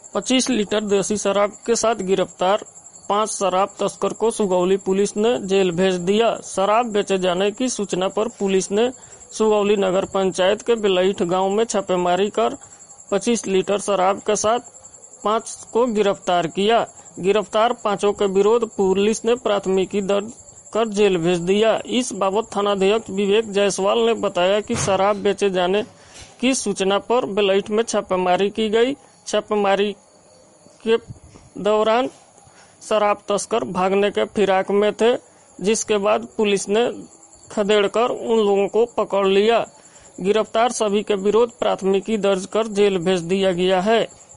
25 litre देसी शराब के साथ गिरफ्तार 5 शराब तस्कर को सुगौली पुलिस ने जेल भेज दिया। शराब बेचे जाने की सूचना पर पुलिस ने सुगौली नगर पंचायत के बेलईठ गांव में छापेमारी कर 25 लीटर शराब के साथ 5 को गिरफ्तार किया। गिरफ्तार 5 के विरुद्ध पुलिस ने प्राथमिकी दर्ज कर जेल भेज दिया। इस बाबत थानाध्यक्ष विवेक जायसवाल ने बताया कि शराब बेचे जाने की सूचना पर बेलईठ में छापेमारी की गई। छापेमारी के दौरान शराब तस्कर भागने के फिराक में थे, जिसके बाद पुलिस ने खदेड़कर उन लोगों को पकड़ लिया। गिरफ्तार सभी के विरुद्ध प्राथमिकी दर्ज कर जेल भेज दिया गया है।